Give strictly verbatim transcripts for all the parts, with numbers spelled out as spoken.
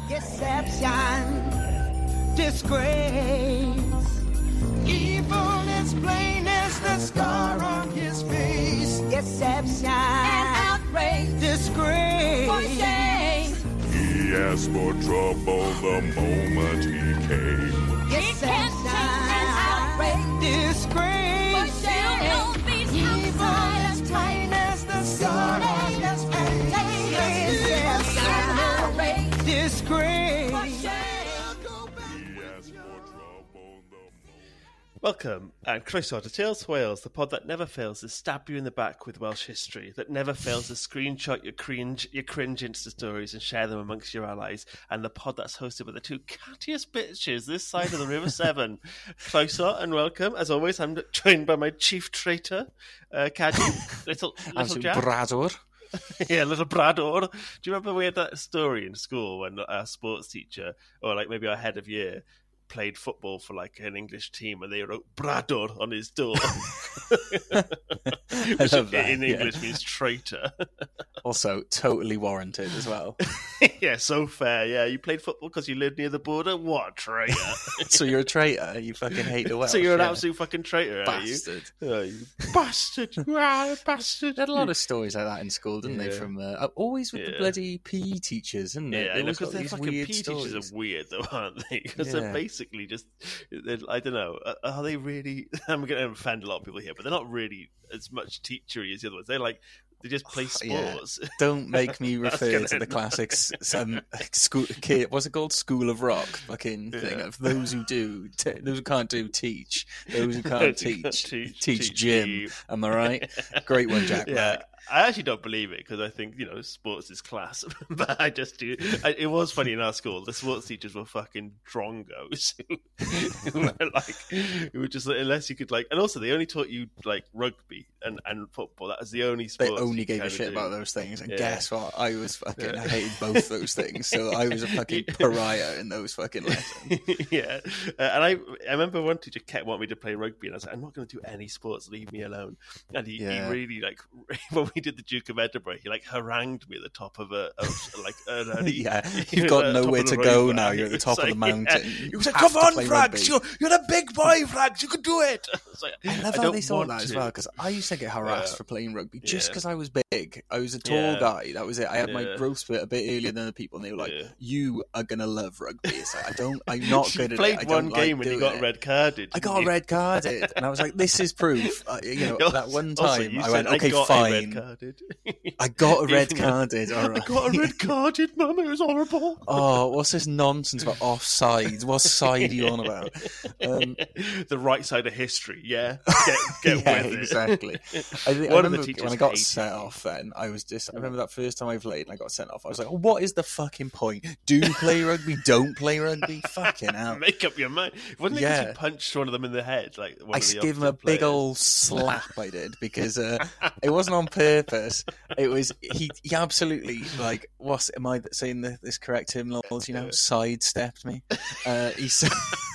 Deception, disgrace. Evil is plain as the scar on his face. Deception and outrage, disgrace. For shame. He asked for trouble the moment he came. Deception and outrage, disgrace. For shame. Evil is plain as the scar on his face. Deception and outrage, disgrace. Welcome, and Croeso to Tales for Wales, the pod that never fails to stab you in the back with Welsh history, that never fails to screenshot your cringe, your cringe Insta stories and share them amongst your allies, and the pod that's hosted by the two cattiest bitches this side of the River Severn. Croeso, and welcome. As always, I'm joined by my chief traitor, uh, Caddy, little, little Jack. Brador. Yeah, little Brador. Do you remember we had that story in school when our sports teacher, or like maybe our head of year, played football for like an English team and they wrote Brador on his door? Which love that, in English yeah. means traitor. Also, totally warranted as well. Yeah, so fair. Yeah, you played football because you lived near the border? What a traitor. So you're a traitor? You fucking hate the Welsh? So you're an yeah. absolute fucking traitor, Bastard. are you? Oh, you bastard. You are a bastard. They had a lot of stories like that in school, didn't Yeah. they? From uh, always with Yeah. the bloody P E teachers, isn't it? Yeah, They I know, always because got their these fucking P weird E stories. teachers are weird, though, aren't they? Because Yeah. they're basically just, they're- I don't know, are- are they really, I'm going to offend a lot of people here, but they're not really as much teachery as the other ones. They're like, they just play Yeah. sports. Don't make me That's refer gonna to the end classics. Some school, kid, what's it called? School of Rock fucking thing. Yeah. Of those who do, t- those who can't do, teach. Those who can't Those who can't teach, teach, teach, teach gym. you. Am I right? Great one, Jack. Yeah, Black. I actually don't believe it because I think, you know, sports is class. But I just do. I, it was funny in our school. The sports teachers were fucking drongos who were like, who were just like, unless you could like, and also they only taught you like rugby and, and football. That was the only They sport. only gave a shit about those things, and Yeah. guess what? I was fucking Yeah. I hated both those things, so I was a fucking pariah in those fucking lessons. Yeah, uh, and I I remember one teacher kept wanting me to play rugby, and I was like, I'm not going to do any sports. Leave me alone. And he, Yeah. he really like when we did the Duke of Edinburgh, he like harangued me at the top of a of, like an, an, Yeah, he you've was got at the top nowhere of to the go road, now. man. You're at the He top was of the like, mountain. Yeah. He You was like, have "Come to on, play Frags, rugby." you're you're a big boy, Frags. You can do it." I was like, I love I how don't they thought want that as to. well, because I used to get harassed Yeah. for playing rugby just Yeah. because I was big. I was a tall Yeah. guy. That was it. I had my Yeah. growth spurt a bit earlier than the people, and they were like, Yeah. "You are gonna love rugby." It's like I don't. I'm not You good at played it. I one don't game like and you doing got it. red carded. I got didn't a you? red carded, and I was like, "This is proof." Uh, you know, Also- that one also, time you I said, went, "Okay, I got fine." A red carded. I got a red Even though- carded. All right. I got a red carded, Mum. It was horrible. Oh, what's this nonsense about offside? What side are you on about? Um, The right side of history, yeah. Get, get yeah, with it. exactly. I, think, I One of the remember teachers when I got hated set you. off. Then I was just. I remember that first time I played and I got sent off. I was like, "What is the fucking point? Do play rugby? Don't play rugby? Fucking hell!" Make up your mind. Wasn't it because Yeah. you punched one of them in the head? Like one I of the gave him a opposite big players? old slap. I did because uh, it wasn't on purpose. It was he. He absolutely like. What's am I saying the, this correct terminology? You know, sidestepped me. Uh, he said.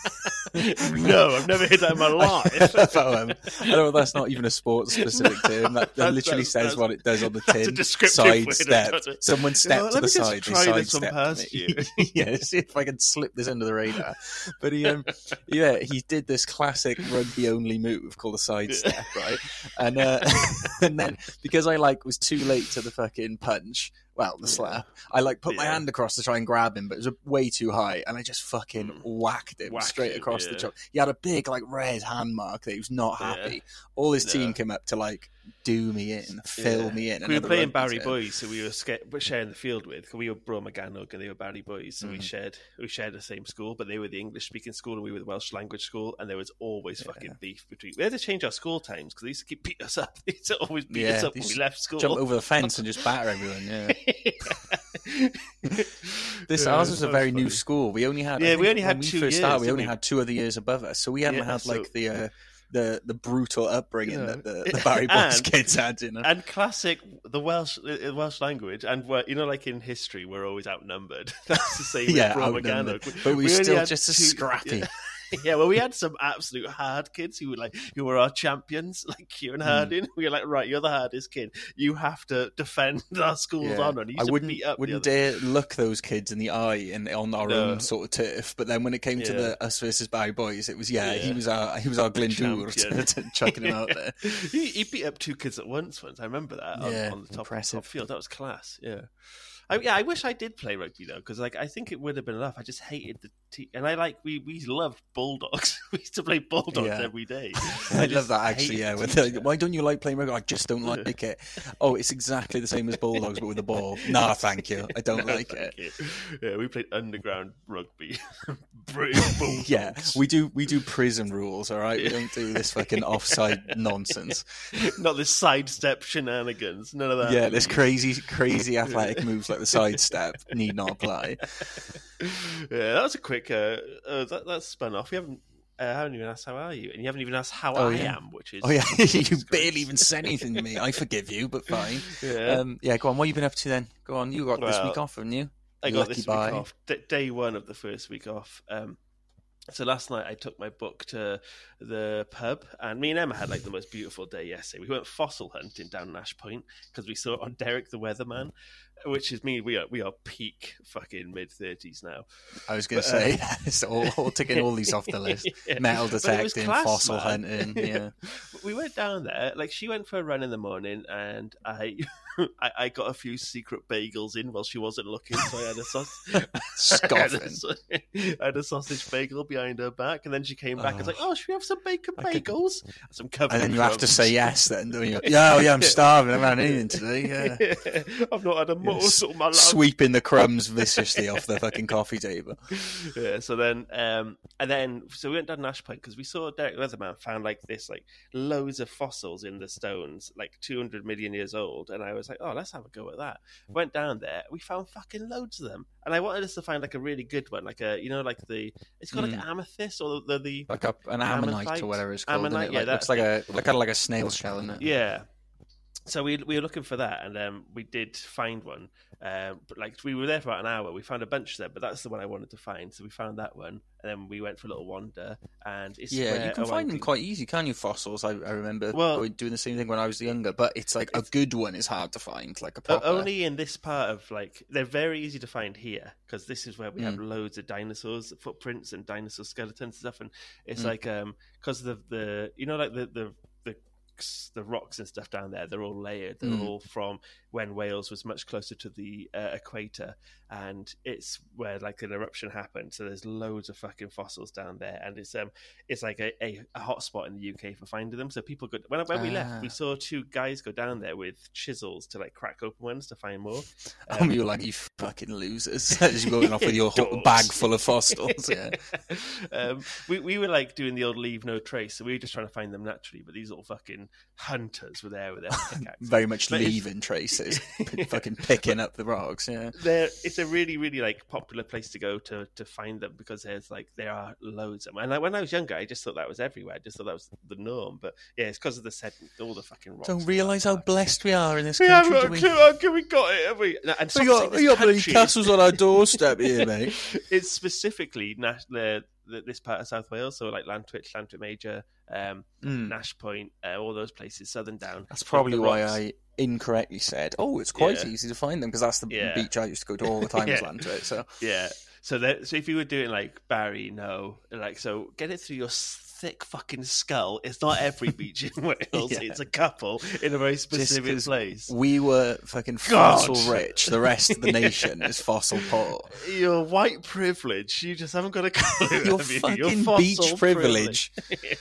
No, I've never heard that in my life. About him. I don't know. That's not even a sports specific term. That, that That's- literally that's- says that's- what it does on the that's a tin. descriptive way of Sidestepped. putting it. Someone stepped Yeah, to let the me just side. try they this one sidestepped past me. you. Yeah, see if I can slip this under the radar. But he, um, yeah, he did this classic rugby only move called a sidestep, right? And uh, and then because I like was too late to the fucking punch. Well, the slap. I like put my Yeah. hand across to try and grab him, but it was way too high, and I just fucking Mm. whacked him Whacked straight him, across the yeah. chop. He had a big like red hand mark that he was not Yeah. happy. All his team No. came up to like do me in, fill Yeah. me in. We were another playing rugby Barry term. Boys, so we were sca- we're sharing the field with. We were Bro McGannog and they were Barry Boys, so we Mhm. shared we shared the same school, but they were the English speaking school and we were the Welsh language school, and there was always Yeah. fucking beef between. We had to change our school times because they used to keep beating us up. They used to always beat Yeah, us up they when we used left school. Jump over the fence and just batter everyone. Yeah. This Yeah, ours was a that very funny. new school. We only had I Yeah, we think only had when we two first started, years, we didn't only we? had two other years above us, so we hadn't Yeah, had like so- the uh, the the brutal upbringing Yeah. that the, the Barry Boys And- kids had. You know. And classic, the Welsh, the Welsh language, and we're, you know, like in history, we're always outnumbered. That's the same Yeah, with Bro outnumbered. McGannog. But we only still had just as two- scrappy. yeah. Yeah, well, we had some absolute hard kids who were like who were our champions, like Kieran Harding. Mm. We were like, right, you're the hardest kid. You have to defend our school's yeah. honour. I wouldn't beat up wouldn't dare look those kids in the eye and on our no. own sort of turf. But then when it came yeah. to the us versus Barry boys, it was yeah, yeah. he was our he was our Glendour chucking him out there. he, he beat up two kids at once. Once I remember that yeah, on, on the top, top field. That was class. Yeah. I, yeah, I wish I did play rugby though, because like I think it would have been enough. I just hated the team, and I like we we loved bulldogs. We used to play bulldogs yeah. every day. I, I love that actually. Yeah, with the, why don't you like playing rugby? I just don't like it. Oh, it's exactly the same as bulldogs, but with a ball. Nah, thank you. I don't no, like it. You. Yeah, we played underground rugby. Yeah, we do we do prison rules. All right, we don't do this fucking offside nonsense. Not this sidestep shenanigans. None of that. Yeah, this crazy crazy athletic moves like the sidestep need not apply. Yeah, that was a quick. Uh, uh, that that's spun off. We haven't. Uh, I haven't even asked how are you, and you haven't even asked how oh, I yeah. am, which is. Oh yeah, you barely even said anything to me. I forgive you, but fine. Yeah. Um, yeah. Go on. What have you been up to then? Go on. You got well, this week off, haven't you? I got Lucky this bye. week off. D- day one of the first week off. Um, So last night I took my book to the pub, and me and Emma had like the most beautiful day yesterday. We went fossil hunting down Nash Point because we saw it on Derek the Weatherman, which is me. We are we are peak fucking mid thirties now. I was going to say, um, it's all, all ticking all these off the list. Yeah. Metal detecting, class, fossil man. hunting. Yeah, we went down there. Like she went for a run in the morning, and I. I, I got a few secret bagels in while she wasn't looking, so I had a sausage. Scoffing. I, I had a sausage bagel behind her back, and then she came back oh. and was like, "Oh, should we have some bacon bagels?" Could... Some covered. And then you crumbs. have to say yes, then, don't you? Yeah, oh, yeah, I'm starving. I haven't had anything today. Yeah. Yeah. I've not had a morsel of my life. Sweeping the crumbs viciously off the fucking coffee table. Yeah. So then, um, and then, so we went down Nash Point because we saw Derek Weatherman found like this, like loads of fossils in the stones, like two hundred million years old, and I was like, oh, let's have a go at that. Went down there, we found fucking loads of them, and I wanted us to find like a really good one, like a, you know, like the, it's called mm. like amethyst or the, the like a, an ammonite, ammonite or whatever it's called. Ammonite, it? yeah, like, looks like a like, kind of like a snail shell, isn't it? Yeah. So we we were looking for that, and um, we did find one. Um, but like we were there for about an hour. We found a bunch there, but that's the one I wanted to find. So we found that one, and then we went for a little wander. And it's yeah, where, you can oh, find them quite easy, can you? Fossils. I, I remember well, doing the same thing when I was younger, but it's like it's, a good one is hard to find. Like a proper... only in this part of like they're very easy to find here because this is where we mm. have loads of dinosaurs footprints and dinosaur skeletons and stuff, and it's mm. like um because the the you know like the the the the rocks and stuff down there, they're all layered. They're mm. all from when Wales was much closer to the uh, equator, and it's where like an eruption happened. So there's loads of fucking fossils down there, and it's um it's like a, a, a hot spot in the U K for finding them. So people go when when we ah. left, we saw two guys go down there with chisels to like crack open ones to find more. Um, you were like, you fucking losers as you're going off with your bag full of fossils. Yeah. um, we we were like doing the old leave no trace, so we were just trying to find them naturally. But these little fucking hunters were there with their pickaxes. Very much but leaving traces, fucking picking up the rocks. Yeah, there. It's a really, really like popular place to go to to find them because there's like there are loads of them. And like, when I was younger, I just thought that was everywhere. I just thought that was the norm. But yeah, it's because of the sediment, all the fucking rocks. Don't realise how blessed we are in this we country. Haven't got a clue how good we got it, have we? And we got, we got bloody castles on our doorstep here, mate. It's specifically Nash, the, the, this part of South Wales, so like Lantwich, Llantwit Major, um, mm. Nash Point, uh, all those places, Southern Down. That's probably why I incorrectly said, "Oh, it's quite yeah. easy to find them," because that's the yeah. beach I used to go to all the time. yeah. Was Lantwit, so yeah. So that, so if you were doing like Barry, no, like so, get it through your thick fucking skull. It's not every beach in Wales. yeah. It's a couple in a very specific place. We were fucking fossil God. rich. The rest of the nation is fossil poor. Your white privilege. You just haven't got a clue. Your fucking Your beach privilege. privilege.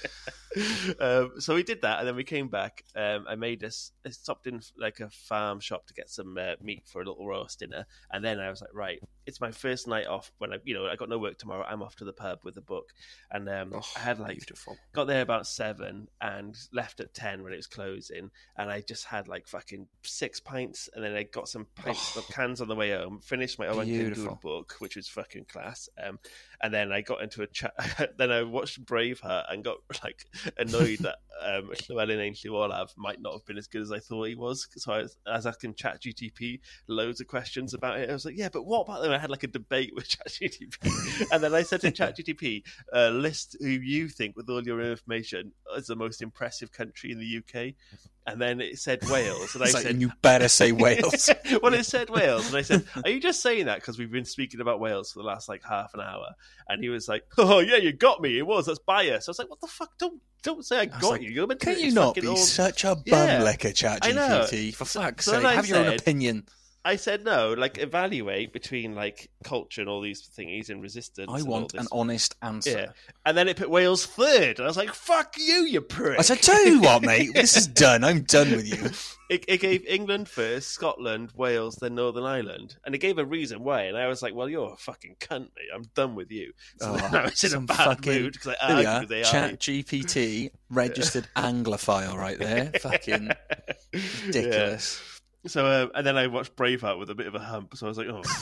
um, so we did that, and then we came back. Um, I made us. I stopped in like a farm shop to get some uh, meat for a little roast dinner, and then I was like, right, it's my first night off. When I, you know, I got no work tomorrow. I'm off to the pub with a book, and um, oh, I had like beautiful. Got there about seven and left at ten when it was closing, and I just had like fucking six pints, and then I got some pints, oh, cans on the way home. Finished my Owen Good book, which was fucking class. Um, and then I got into a chat. Then I watched Braveheart and got like annoyed that um, Llewellyn Ainsley Olaf might not have been as good as I thought he was. So I was, I was asking ChatGPT loads of questions about it. I was like, yeah, but what about them? I had like a debate with ChatGPT. And then I said to ChatGPT, uh, list who you think, with all your information, is the most impressive country in the U K. And then it said Wales. And I It's like, said, and you better say Wales. well, it said Wales. And I said, are you just saying that because we've been speaking about Wales for the last like half an hour? And he was like, oh, yeah, you got me. It was. That's bias. I was like, what the fuck? Don't don't say I got like, you. You're meant to Can be you not fucking be old... such a bum Yeah, licker, I know. ChatGPT? For fuck's So sake, then I have your own said- opinion. I said, no, like, evaluate between, like, culture and all these thingies and resistance. I and want all an this. honest answer. Yeah. And then it put Wales third. And I was like, fuck you, you prick. I said, tell you what, mate, this is done. I'm done with you. It, it gave England first, Scotland, Wales, then Northern Ireland. And it gave a reason why. And I was like, well, you're a fucking cunt, mate. I'm done with you. So Oh, then I was in a some bad fucking- mood because I There we argued are. with A I. Chat G P T, registered Anglophile right there. Fucking ridiculous. So, uh, and then I watched Braveheart with a bit of a hump. So I was like, oh.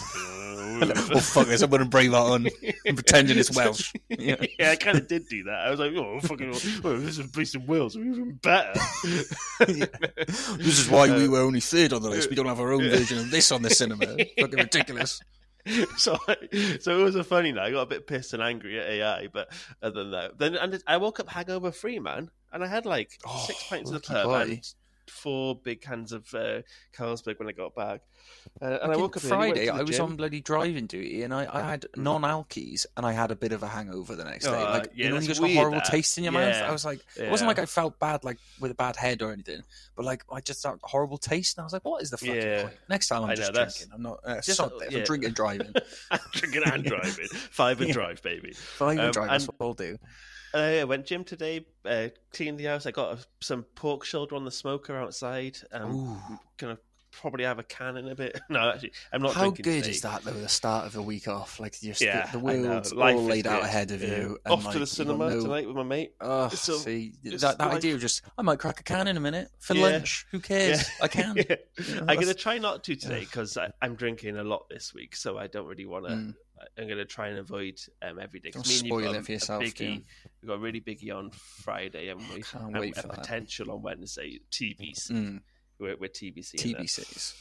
Oh, fuck this. I'm going to bring that on. I'm pretending it's Welsh. Yeah. Yeah, I kind of did do that. I was like, oh, fucking, oh, this is based in Wales. We're even better. Yeah. This is why we were only third on the list. We don't have our own version of this on the cinema. Fucking ridiculous. So, I, so it was a funny night. I got a bit pissed and angry at A I, but other than that, then and I woke up hangover free, man, and I had like Oh, six pints of the lucky pub boy. and four big cans of uh, Carlsberg when I got back. Uh, and I Fucking woke up early, went Friday. to the I was gym. on bloody driving duty, and I, I had non-alkies, and I had a bit of a hangover the next day. Oh, Like yeah, you know, when you that's just got a weird, horrible that. taste in your mouth. Yeah. I was like, it Yeah. wasn't like I felt bad, like with a bad head or anything, but like I just had a horrible taste, and I was like, what is the fucking Yeah. point? Next time I'm I know, just that's- drinking. I'm not. Uh, Just- sod this. yeah. I'm drinking and driving. Drinking and driving. Five and Yeah. drive, baby. Fine Um, and drive. That's and- what I'll do. Uh, I went gym today, uh, cleaned the house. I got a, some pork shoulder on the smoker outside. Um, Ooh. gonna probably have a can in a bit. No, actually, I'm not How drinking good today. is that though? The start of a week off, like just Yeah, the, the I know. world's Life all is laid out good. ahead of Yeah. you. And Off like, to the you cinema got no- tonight with my mate. Oh, So, see, it's that, that like- idea of just, I might crack a can in a minute for Yeah. lunch. Who cares? Yeah. I can. Yeah. You know, I'm that's- gonna try not to today because I'm drinking a lot this week, so I don't really want to. Mm. I'm gonna try and avoid um, every day. 'Cause Don't me and you've spoil got it for a yourself, biggie- Jim. We've got a really biggie on Friday, haven't we? Can't And wait a for that. potential on Wednesday. T B C. Mm, We're, we're T B C. T B Cs.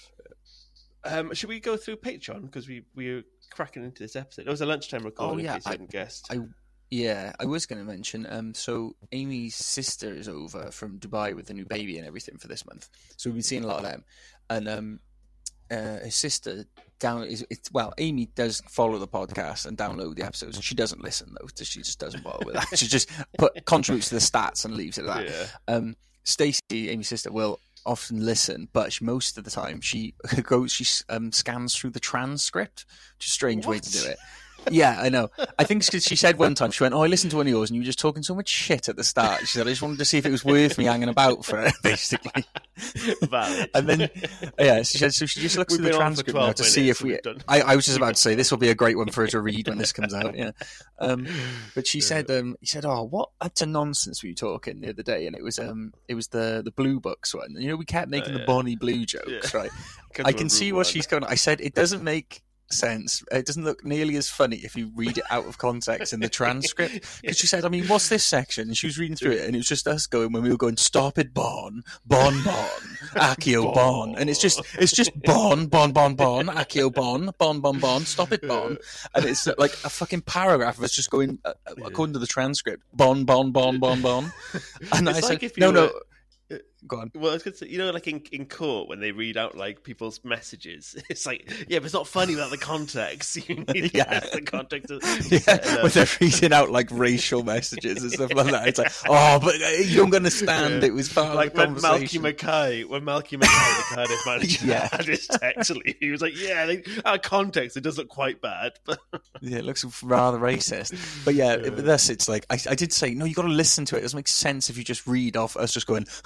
Um, should we go through Patreon because we we were cracking into this episode? It was a lunchtime recording. Oh, yeah, in case you I- hadn't guessed. I Yeah, I was going to mention. Um, so Amy's sister is over from Dubai with the new baby and everything for this month. So we've been seeing a lot of them, and um, uh, his sister down is it's well. Amy does follow the podcast and download the episodes. She doesn't listen though. She just doesn't bother with that. She just put contributes to the stats and leaves it at that. Yeah. Um, Stacey, Amy's sister, will often listen, but she, most of the time she goes, she um, scans through the transcript, which is a strange way to do What? it. Yeah, I know. I think she she said one time, she went, oh, I listened to one of yours and you were just talking so much shit at the start. She said, I just wanted to see if it was worth me hanging about for it, basically. Valid. And then, yeah, she said, so she just looks We've through the been on for transcript now twelve to see minutes, if we. we've done- I, I was just about to say this will be a great one for her to read when this comes out. Yeah, um, but she said, um, he said, oh, what utter nonsense were you talking the other day? And it was, um, it was the the Blue Books one. You know, we kept making Oh, the yeah. Bonnie Blue jokes, Yeah. right? Couldn't I can remember see one. what she's going. I said it doesn't make sense. It doesn't look nearly as funny if you read it out of context in the transcript. Because she said, I mean, what's this section? And she was reading through it, and it was just us going when we were going, stop it, Bon, Bon, Bon, Accio, Bon, and it's just, it's just Bon, Bon, Bon, Bon, Accio, Bon, Bon, Bon, Bon, stop it, Bon, and it's like a fucking paragraph of us just going, uh, according to the transcript, Bon, Bon, Bon, Bon, Bon, and It's I like said, if you no, no. were- Go on. Well, I was going to say, you know, like in, in court when they read out like people's messages, it's like, yeah, but it's not funny without the context. You need Yeah. the context. Of, Yeah, when they're reading out like racial messages and stuff like that. It's like, oh, but uh, you don't understand. Yeah. It was part like of the when Malky conversation. Mackay, when Malky Mackay, the Cardiff manager, Yeah. had his text leave, he was like, "Yeah, they, out of context, it does look quite bad." But Yeah, it looks rather racist. But yeah, with us, it's like I, I did say, no, you got to listen to it. It doesn't make sense if you just read off us just going Blue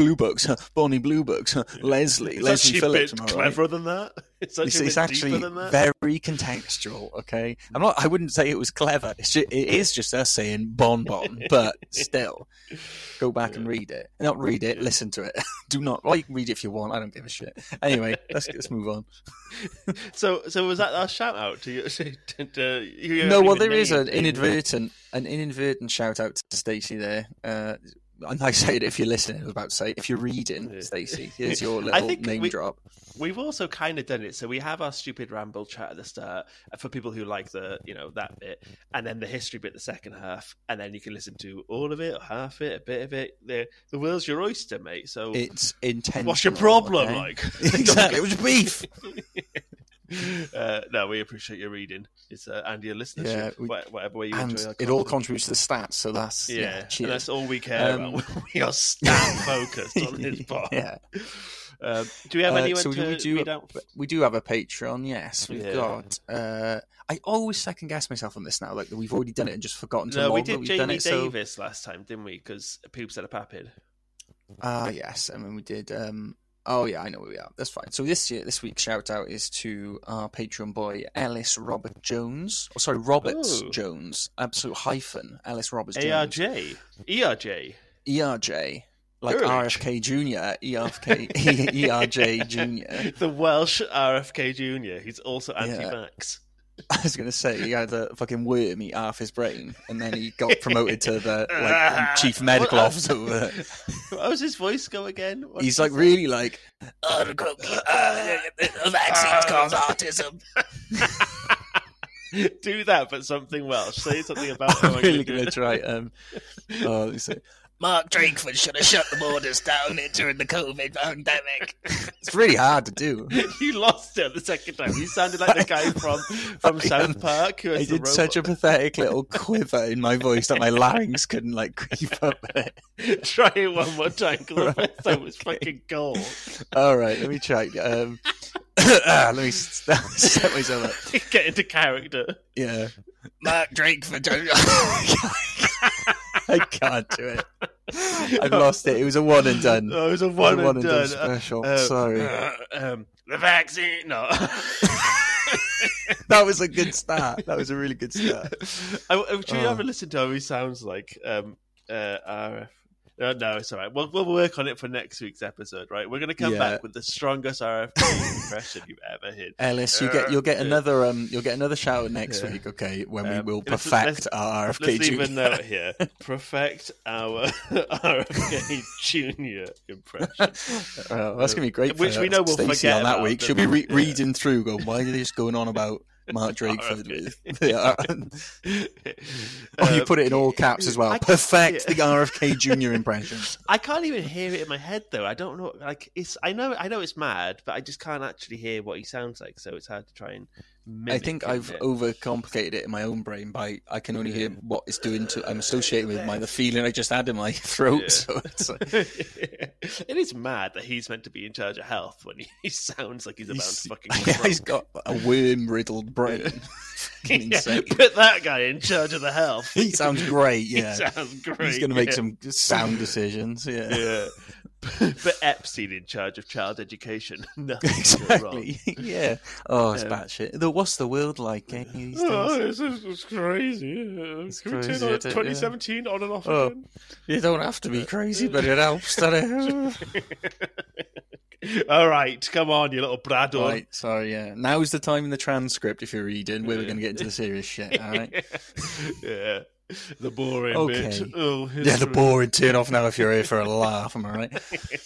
Blue Books, huh? Bonnie Blue Books, huh? Leslie, It's Leslie actually Phillips. a bit am I right? cleverer than that. It's actually, It's, a bit it's actually deeper than that. very contextual. Okay, I'm not. I wouldn't say it was clever. It's just, it is just us saying bon bon, but still, go back and read it. Not read it, listen to it. Do not. Well, you can read it if you want. I don't give a shit. Anyway, let's let's move on. So, so was that our shout out to you? To, to, you No, well, even there is named an it. inadvertent an inadvertent shout out to Stacey there. Uh, and I say it if you're listening. I was about to say if you're reading, Yeah. Stacey. Here's your I little think name we- drop. We've also kind of done it. So we have our stupid ramble chat at the start for people who like the, you know, that bit, and then the history bit, the second half, and then you can listen to all of it or half it, a bit of it. The the world's your oyster, mate. So It's intentional. what's your problem, okay? like? Exactly. It was beef. uh, no, we appreciate your reading. It's uh, and your listenership, Yeah, we- wha- whatever way you And enjoy our it all content. contributes to the stats, so that's yeah. Yeah, cheers. and that's all we care Um, about. We are stat focused on this part. Yeah. Um, do we have Uh, anyone so to we do read out? we do have a Patreon. Yes, we've Yeah. got. Uh, I always second guess myself on this now. Like we've already done it and just forgotten to No, we log that did we've Jamie done it. So Davis last time, didn't we? Because Poop said a papid. ah yes, I mean we did. Um, oh yeah, I know where we are. That's fine. So this year, this week's shout out is to our Patreon boy Ellis Robert Jones. Oh, sorry, Roberts Oh. Jones. Absolute hyphen. Ellis Roberts A R Jones. J. E R J. E R J. Like Urge. R F K Junior, E R F K, E R J Junior. The Welsh R F K Junior. He's also Yeah. anti-vax. I was going to say he had a fucking worm eat half his brain, and then he got promoted to the like chief medical What- officer. Over there. How does his voice go again? What He's does like he really like Oh, the cookie. Uh, the vaccines cause autism. say? Do that, but something Welsh. Say something about how I'm I'm really gonna going do to try. Um, oh, let me see. Mark Drakeford should have shut the borders down during the COVID pandemic. It's really hard to do. it. You lost it the second time. You sounded like the guy from, from South Park who has I the did such a robot. pathetic little quiver in my voice that my larynx couldn't like keep up with it. Try it one more time because the Right, first time was okay. fucking gold. All right, let me try. Um, ah, let me st- set myself up. Get into character. Yeah, Mark Drakeford. I can't do it. I've lost it. It was a one and done. Oh, it was a It was one, a one and and done done. special. Uh, Sorry. uh, um, the vaccine. No. That was a good start. That was a really good start. I, I, should you Oh. ever listen to how he sounds like? Um, uh, R F. No, no, it's all right. We'll, we'll work on it for next week's episode, right? We're going to come Yeah. back with the strongest R F K impression you've ever heard. Ellis, you get you'll get Uh, another um you'll get another shout out next Yeah. week, okay? When we Um, will let's- perfect let's- our R F K Let's leave Junior. a note here. Perfect our R F K Junior impression. Oh, that's gonna be great. Which for we know we'll Stacey forget on that about, week. don't She'll be we? re- Yeah. reading through, going, "Why are they just going on about Mark Drakeford with?" Yeah. Oh, you Um, put it in all caps as well. I- Perfect yeah. the R F K Junior impression. I can't even hear it in my head though. I don't know. Like it's. I know. I know it's mad, but I just can't actually hear what he sounds like. So it's hard to try and. I Mimic think him I've there. overcomplicated it in my own brain by I can only hear what it's doing to. I'm associated with my the feeling I just had in my throat. Yeah. So it's like, It is mad that he's meant to be in charge of health when he, he sounds like he's about he's, to fucking. he's got a worm riddled brain. Fucking Yeah, insane. put that guy in charge of the health. He sounds great. Yeah, He sounds great. he's going to make yeah. some sound decisions. Yeah, Yeah. But Epstein in charge of child education. Nothing can go wrong. exactly. Yeah. Oh, it's Um, batshit. Though, what's the world like? Eh, these Oh, days? it's, it's crazy. It's Can we crazy, turn on isn't it? twenty seventeen on and off Oh. again? You don't have to be crazy, but it helps. Doesn't it? All right, come on, you little Brador. Right. Sorry. Yeah. Now's the time in the transcript if you're reading where we're going to get into the serious shit. All right. Yeah, the boring Okay. bit. Oh, Yeah, the history. boring. Turn off now if you're here for a laugh. Am I right?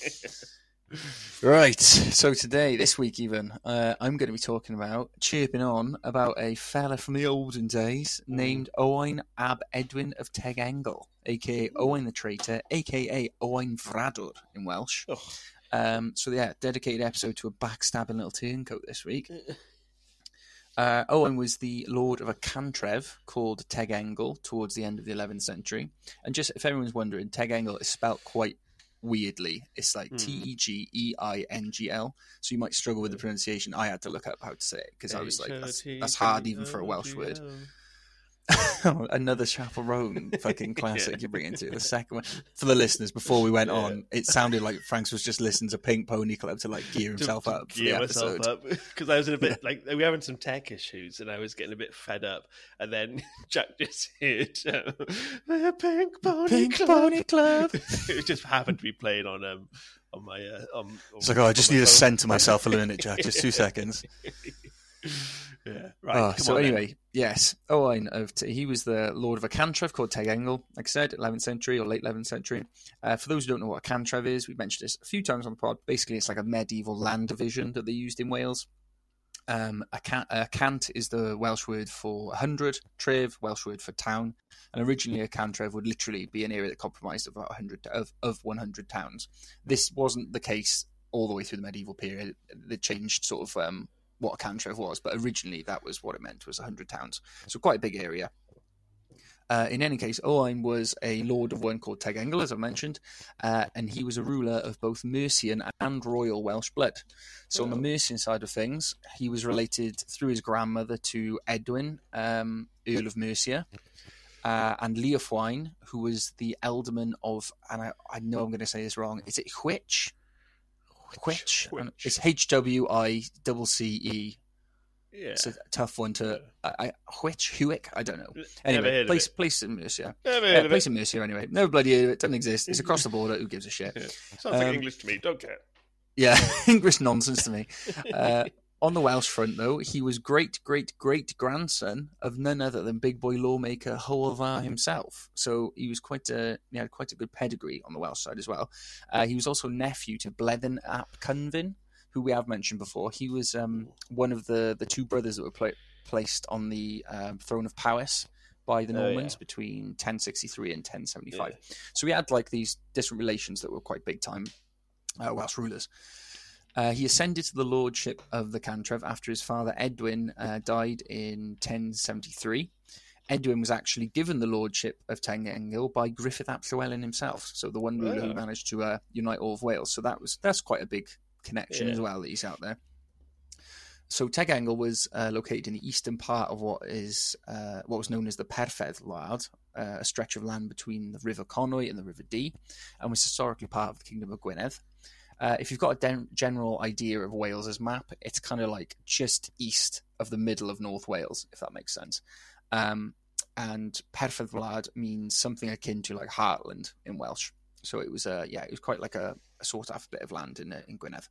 Right. So today, this week even, uh, I'm going to be talking about, chirping on about a fella from the olden days named Owain Ab Edwin of Tegangle, aka Owain the Traitor, aka Owain Vrador in Welsh. Oh. Um, so yeah, dedicated episode to a backstabbing little turncoat this week. Uh, Owain was the lord of a cantrev called Tegangle towards the end of the eleventh century. And just if everyone's wondering, Tegangle is spelt quite weirdly. It's like Hmm. T E G E I N G L. So you might struggle with the pronunciation. I had to look up how to say it because I was like, that's, that's hard even for a Welsh word. Another Chapel Roan fucking classic yeah. you bring into the second one. For the listeners, before we went yeah. on, it sounded like Franks was just listening to Pink Pony Club to like gear himself to, up to for gear the myself episode. up because I was in a bit like we were having some tech issues and I was getting a bit fed up. And then Jack just heard uh, the Pink Pony Pink Club. Pony Club. It just happened to be playing on um on my uh, on. on it's like, oh, I just need phone. to center myself a minute, Jack. Just two seconds. Yeah, right. Oh, so anyway, then. yes, Owain of T- he was the lord of a cantrev called Tegengel, like I said, eleventh century or late eleventh century. Uh, for those who don't know what a cantrev is, we've mentioned this a few times on the pod. Basically, it's like a medieval land division that they used in Wales. Um, a, can- a cant is the Welsh word for hundred, trev, Welsh word for town, and originally a cantrev would literally be an area that comprised of about one hundred of, of one hundred towns. This wasn't the case all the way through the medieval period. They changed sort of um, what a cantrev was, but originally that was what it meant, was one hundred towns. So quite a big area. Uh, in any case, Owain was a lord of one called Tegengel, as I mentioned, uh, and he was a ruler of both Mercian and royal Welsh blood. So on the Mercian side of things, he was related through his grandmother to Edwin, um, Earl of Mercia, uh, and Leofwine, who was the ealdorman of, and I, I know I'm going to say this wrong, is it Hwich? Hwich. Hwich. It's H W I C C E. Yeah. It's a tough one to. I, I Hwich, Hewick, I don't know. Never Anyway, heard place of it. place in Mercia. Never Uh, heard of place it. in Mercia anyway. Never bloody heard of it. Doesn't exist. It's across the border. Who gives a shit? Yeah. Sounds like Um, English to me. Don't care. Yeah, English nonsense to me. Uh, on the Welsh front, though, he was great, great, great grandson of none other than big boy lawmaker Hywel himself. So he was quite a he had quite a good pedigree on the Welsh side as well. Uh, he was also nephew to Bleddyn ap Cynfyn, who we have mentioned before. He was um, one of the, the two brothers that were pla- placed on the um, throne of Powys by the Oh, Normans yeah. between ten sixty-three and ten seventy-five. Yeah. So we had like these different relations that were quite big time uh, Welsh rulers. Uh, he ascended to the lordship of the cantrev after his father Edwin uh, died in ten seventy-three. Edwin was actually given the lordship of Tegengel by Griffith ap Llywelyn himself, so the one ruler Oh. who managed to uh, unite all of Wales. So that was that's quite a big connection Yeah. as well that he's out there. So Tegengel was uh, located in the eastern part of what is uh, what was known as the Perfedd Wlad, uh, a stretch of land between the River Conwy and the River Dee, and was historically part of the Kingdom of Gwynedd. Uh, if you've got a den- general idea of Wales's map, it's kind of like just east of the middle of North Wales, if that makes sense. Um, and Perfedd Wlad means something akin to like Heartland in Welsh. So it was, uh, yeah, it was quite like a, a sought after bit of land in uh, in Gwynedd.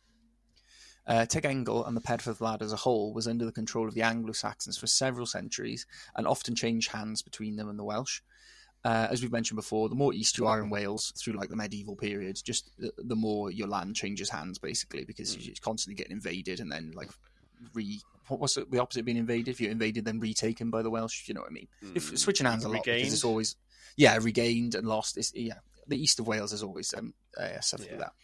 Uh, Tegengel and the Perfedd Wlad as a whole was under the control of the Anglo-Saxons for several centuries and often changed hands between them and the Welsh. Uh, as we've mentioned before, the more east you are in Wales through like the medieval period, just the, the more your land changes hands, basically, because mm. it's constantly getting invaded and then like re. What was it, the opposite of being invaded? If you're invaded, then retaken by the Welsh. You know what I mean? Mm. If switching hands a lot Regained. because it's always yeah regained and lost. It's, yeah, the east of Wales is always um, uh, stuff Yeah. like that.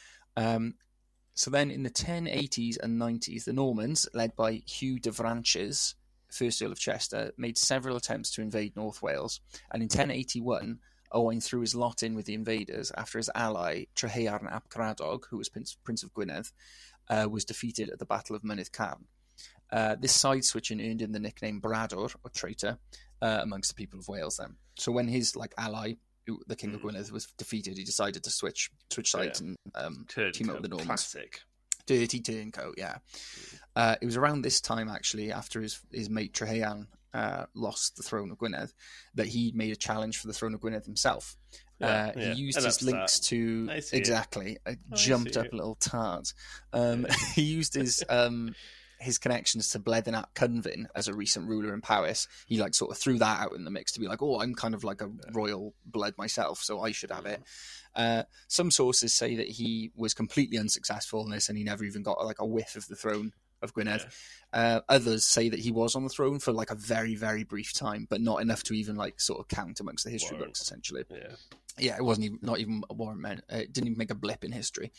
Um, so then in the ten eighties and nineties, the Normans, led by Hugh de Franches, first Earl of Chester, made several attempts to invade North Wales, and in ten eighty-one, Owain threw his lot in with the invaders after his ally, Trehearn ap Cradog, who was Prince, Prince of Gwynedd, uh, was defeated at the Battle of Mynydd Carn. Uh, this side-switching earned him the nickname Brador, or traitor, uh, amongst the people of Wales then. So when his like ally, who, the King of Gwynedd, was defeated, he decided to switch switch sides Yeah. and um, Turn team up with the Normans. Classic. Dirty turncoat, yeah. Uh, it was around this time, actually, after his, his mate Trehearn uh, lost the throne of Gwynedd, that he made a challenge for the throne of Gwynedd himself. Yeah, uh, yeah. He used An his upstart. links to... I see it. Exactly. A I jumped see up it. little tart. Um, he used his... Um, his connections to Bleddyn ap Cynfyn as a recent ruler in Powys. He like sort of threw that out in the mix to be like, oh, I'm kind of like a royal blood myself, so I should have it. Uh, some sources say that he was completely unsuccessful in this and he never even got like a whiff of the throne of Gwynedd. Uh, others say that he was on the throne for like a very, very brief time, but not enough to even like sort of count amongst the history Warrant. books, essentially. Yeah. Yeah, it wasn't even, not even a warrant meant. It didn't even make a blip in history.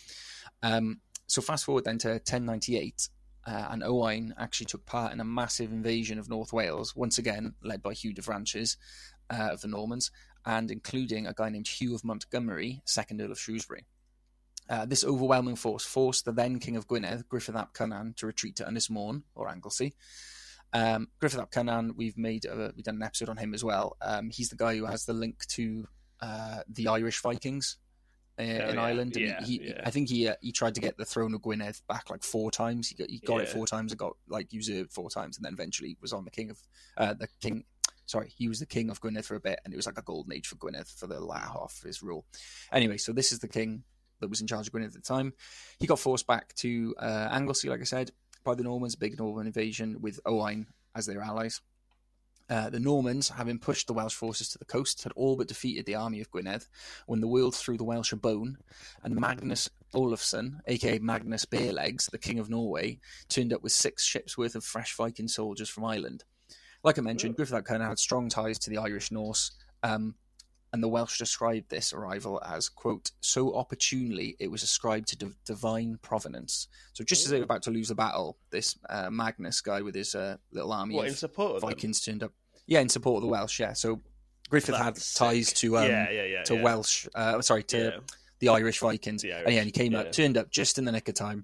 Um, so fast forward then to ten ninety-eight. Uh, and Owain actually took part in a massive invasion of North Wales, once again led by Hugh de Franches uh, of the Normans, and including a guy named Hugh of Montgomery, second Earl of Shrewsbury. Uh, this overwhelming force forced the then King of Gwynedd, Griffith ap Cynan, to retreat to Ynys Môn, or Anglesey. Um, Griffith ap Cynan, we've made a, we've done an episode on him as well. Um, he's the guy who has the link to uh, the Irish Vikings uh, Oh, in yeah. Ireland. And Yeah, he, he yeah. I think he uh, he tried to get the throne of Gwynedd back like four times. He got, he got it Yeah. four times and got like usurped four times, and then eventually was on the king of uh, the king. Sorry, he was the king of Gwynedd for a bit, and it was like a golden age for Gwynedd for the latter half of his rule. Anyway, so this is the king that was in charge of Gwynedd at the time. He got forced back to uh, Anglesey, like I said, by the Normans, big Norman invasion with Owain as their allies. Uh, the Normans, having pushed the Welsh forces to the coast, had all but defeated the army of Gwynedd when the world threw the Welsh a bone, and Magnus Olafsson, aka Magnus Barelegs, the king of Norway, turned up with six ships worth of fresh Viking soldiers from Ireland. Like I mentioned, Griffith ap Cynan had strong ties to the Irish Norse, um, and the Welsh described this arrival as, quote, so opportunely it was ascribed to div- divine provenance. So just as they were about to lose the battle, this uh, Magnus guy with his uh, little army What, of in support of them? Vikings turned up. Yeah, in support of the Welsh, yeah. So Griffith had That's ties sick. to um, Yeah, yeah, yeah, to yeah. Welsh, uh, sorry, to Yeah. the Irish Vikings. The and yeah, and he came Irish, up, yeah. turned up just in the nick of time.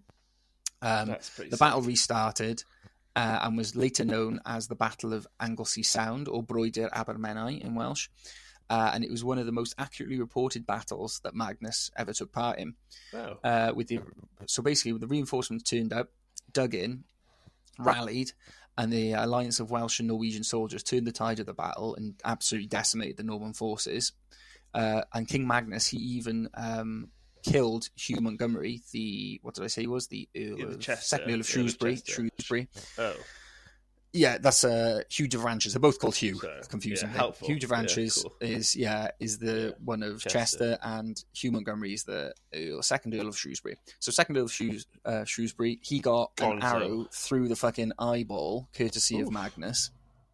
Um, That's pretty the sick. battle restarted uh, and was later known as the Battle of Anglesey Sound, or Broidir Abermennau in Welsh. Uh, and it was one of the most accurately reported battles that Magnus ever took part in. Wow. Uh, with the so basically, the reinforcements turned up, dug in, rallied, and the alliance of Welsh and Norwegian soldiers turned the tide of the battle and absolutely decimated the Norman forces. Uh, and King Magnus, he even um, killed Hugh Montgomery, the what did I say he was the Earl Yeah, the of, Chester, second Earl of Earl of Shrewsbury. Chester. Shrewsbury. Oh. Yeah, that's uh, Hugh de Ranches. They're both called Hugh. So, Confusing. yeah, thing. helpful. Hugh de Ranches Yeah, cool. is yeah is the Yeah, one of Chester. Chester, and Hugh Montgomery is the Earl, second Earl of Shrewsbury. So second Earl of Shrews, uh, Shrewsbury, he got an Gonzo. arrow through the fucking eyeball, courtesy of Oof. Magnus.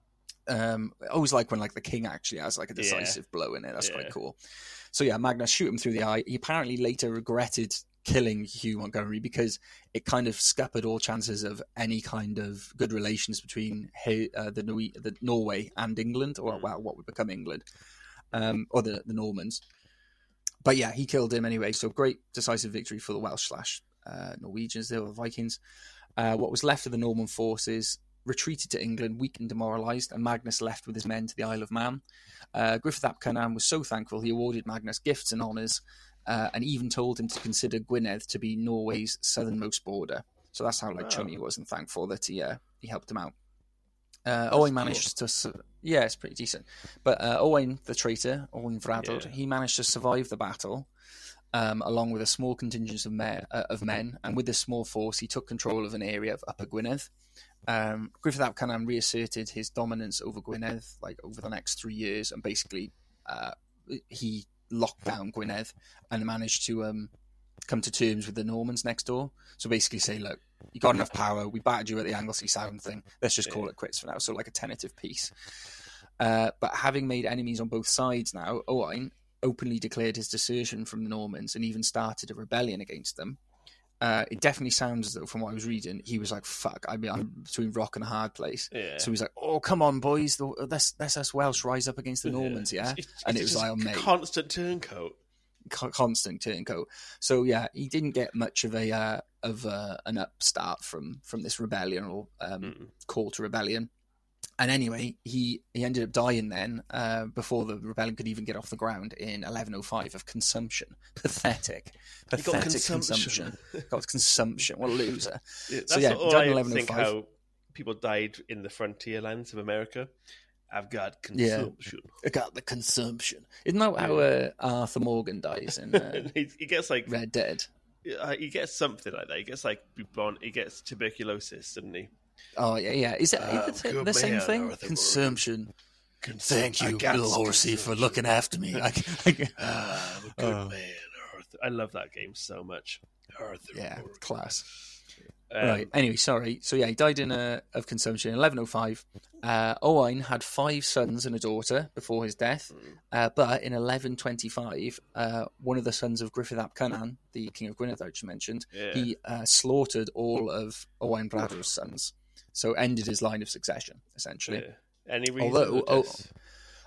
Um, I always like when like the king actually has like a Yeah. decisive blow in it. That's Yeah. quite cool. So yeah, Magnus shoot him through the eye. He apparently later regretted killing Hugh Montgomery because it kind of scuppered all chances of any kind of good relations between he, uh, the, Nor- the Norway and England, or well, what would become England, um, or the, the Normans. But yeah, he killed him anyway. So great decisive victory for the Welsh slash uh, Norwegians, they were the Vikings. Uh, what was left of the Norman forces retreated to England, weak and demoralised, and Magnus left with his men to the Isle of Man. Uh, Griffith ap Cynan was so thankful he awarded Magnus gifts and honours, uh, and even told him to consider Gwynedd to be Norway's southernmost border. So that's how like Wow. chummy he was and thankful that he uh, he helped him out. Uh, Owain cool. managed to, su- yeah, it's pretty decent. But uh, Owain, the traitor, Owain Vrador, Yeah. he managed to survive the battle, um, along with a small contingent of, me- uh, of men. And with this small force, he took control of an area of Upper Gwynedd. Um, Griffith ap Cynan reasserted his dominance over Gwynedd, like over the next three years, and basically uh, he locked down Gwynedd and managed to um, come to terms with the Normans next door. So basically say, look, you got enough power, we battered you at the Anglesey Sound thing, let's just call Yeah. it quits for now. So like a tentative peace. Uh, but having made enemies on both sides now, Owain openly declared his desertion from the Normans and even started a rebellion against them. Uh, it definitely sounds as though, from what I was reading, he was like, fuck, I mean, I'm between rock and a hard place. Yeah. So he's like, oh, come on, boys, the, let's, let's us Welsh rise up against the Normans, yeah? It's- it's And it was just like, oh, mate, constant turncoat. co- constant turncoat. So yeah, he didn't get much of a uh, of uh, an upstart from from this rebellion or um, Mm. call to rebellion. And anyway, he, he ended up dying then uh, before the rebellion could even get off the ground in eleven oh five of consumption. Pathetic, He got pathetic consumption. consumption. Got consumption. What a loser. Yeah, So that's yeah, all died in I eleven oh think five. how people died in the frontier lands of America. I've got consumption. I got the consumption. Isn't that how uh, Arthur Morgan dies in uh, he, he gets like Red Dead? uh, he gets something like that. He gets like bubon- he gets tuberculosis, doesn't he? Oh yeah, yeah. Is it Uh, the, good the same man, thing? Arthur Consumption. Thank I you, got little some horsey, for consumption. looking after me. I, I, Ah, I'm a good Oh. man, Arthur. I love that game so much. Arthur. yeah, Morgan. class. Um, Right. Anyway, sorry. So yeah, he died in uh, of consumption in eleven oh five. Uh, Owain had five sons and a daughter before his death, uh, but in eleven twenty-five, uh, one of the sons of Griffith ap Cynan, the king of Gwynedd I just mentioned, Yeah. he uh, slaughtered all of Owain Brador's sons, so ended his line of succession essentially. yeah. Any reason? Although- or oh, just-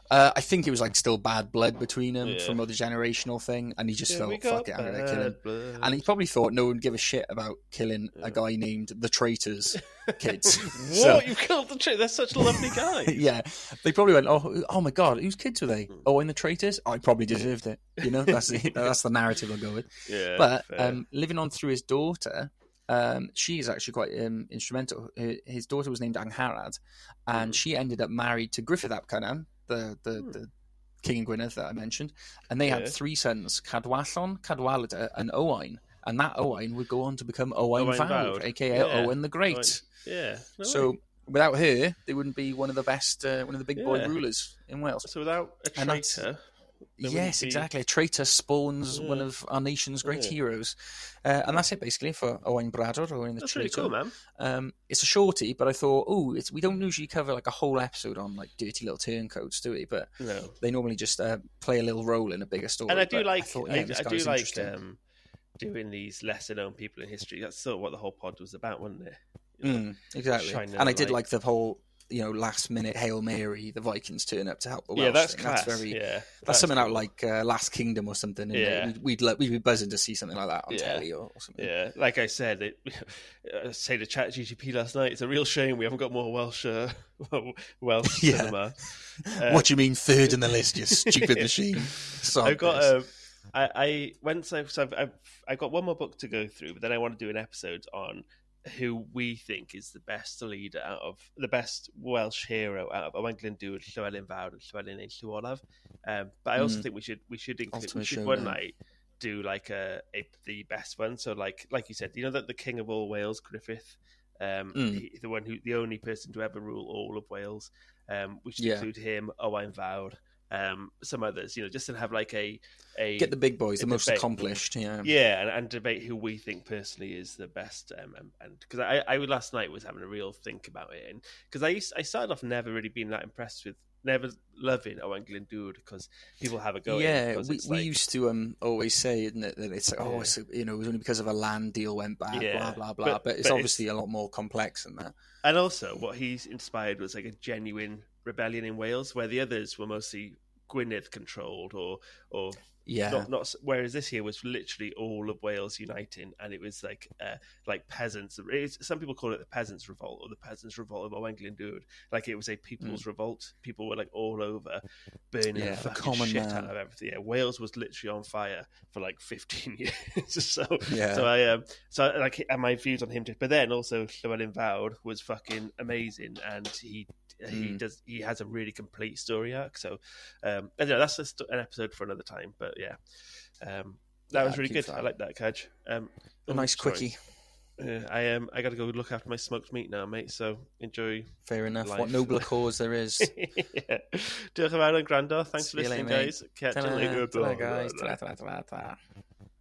Uh, I think it was like still bad blood between them Yeah. from other generational thing, and he just Yeah, we felt got fuck it, I'm gonna kill him. bad blood. And he probably thought no one would give a shit about killing a guy named the Traitors kids. What? So- You killed the tree? They're such a lovely guy. yeah, they probably went, oh, oh my god, whose kids were they? Hmm. Oh, and the Traitors? Oh, I probably deserved it. You know, that's the that's the narrative I'll go with. Yeah, But fair. um, living on through his daughter, um, she is actually quite um, instrumental. Her- His daughter was named Angharad, and Mm. she ended up married to Griffith ap Cynan, the the, Mm. the King of Gwynedd that I mentioned, and they Yeah. had three sons: Cadwallon, Cadwaladr, and Owain. And that Owain would go on to become Owain, Owain Fawr, Fawr. aka Yeah. Owen the Great. Owain- Yeah. no so way. without her, they wouldn't be one of the best, uh, one of the big boy Yeah. rulers in Wales. So without a And that's- traitor, there Yes, wouldn't be- exactly. A traitor spawns Yeah. one of our nation's great Yeah. heroes. Uh, and that's it, basically, for Owain Brador, Owain the That's really Traitor. cool, man. Um, it's a shorty, but I thought, oh, it's we don't usually cover like a whole episode on like dirty little turncoats, do we? But No. they normally just uh, play a little role in a bigger story. And I do But like, thought, I, yeah, this I do guy's like interesting. um, doing these lesser known people in history. That's sort of what the whole pod was about, wasn't it? You know? Mm, exactly. shining And I a did light. like the whole, you know, last minute Hail Mary, the Vikings turn up to help the Welsh. Yeah, that's thing. class. That's very. yeah, That's, something out cool. like uh, Last Kingdom or something. isn't it? Yeah. We'd we'd, lo- we'd be buzzing to see something like that on Yeah. telly or, or something. Yeah, like I said, it, I say to Chat G T P last night, it's a real shame we haven't got more Welsh uh, Welsh Yeah. cinema. Uh, What do you mean third in the list, you stupid machine? Sod I've got this. um, I, I once I've, so I've, I've I've got one more book to go through, but then I want to do an episode on who we think is the best leader out of the best Welsh hero out of Owain Glyndŵr, Llywelyn Fawr, and Llywelyn ein Llywolaf. Um, but I also Mm. think we should we should include, we Ultimate should Showdown. one night do like a, a the best one. So like like you said, you know that the King of all Wales, Griffith, um, Mm. he, the one who the only person to ever rule all of Wales. Um, we should Yeah. include him, Owain Fawr, um, some others. You know, just to have like a a Get the big boys, the a most debate. accomplished. Yeah. yeah, and, and debate who we think personally is the best. Um, and because I, I last night was having a real think about it, and because I used, I started off never really being that impressed with, never loving Owain Glyndŵr because people have a go. at him Yeah, because we, it's we like- used to um always say, isn't it, that it's like, oh, Yeah. it's, you know, it was only because of a land deal went bad, Yeah, blah blah blah. but- But, it's but obviously a lot more complex than that. And also, what he's inspired was like a genuine rebellion in Wales, where the others were mostly Gwynedd controlled, or or Yeah, not not. Whereas this here was literally all of Wales uniting, and it was like uh, like peasants. It's, some people call it the peasants' revolt or the peasants' revolt of Owain Glyndŵr. Like it was a people's revolt. People were like all over, burning Yeah, the the fucking common shit man. out of everything. Yeah, Wales was literally on fire for like fifteen years. so Yeah. so I um so like and my views on him. Just, but then also Llywelyn Fawr was fucking amazing, and he. He Mm. does. He has a really complete story arc. So, um, I don't know, that's just an episode for another time. But yeah, um, that Yeah, was really keep good. that. I like that, Kaj. Um, a oh, nice sorry. quickie. Uh, I um, I got to go look after my smoked meat now, mate. So enjoy. Fair enough. Life. What nobler cause there is. yeah. Diolch yn fawr, Grandor. Thanks See for you listening, later, mate. guys. Catch you Ta-ra, later. ta-ra, guys. Ta-ra, ta-ra, ta-ra, ta-ra.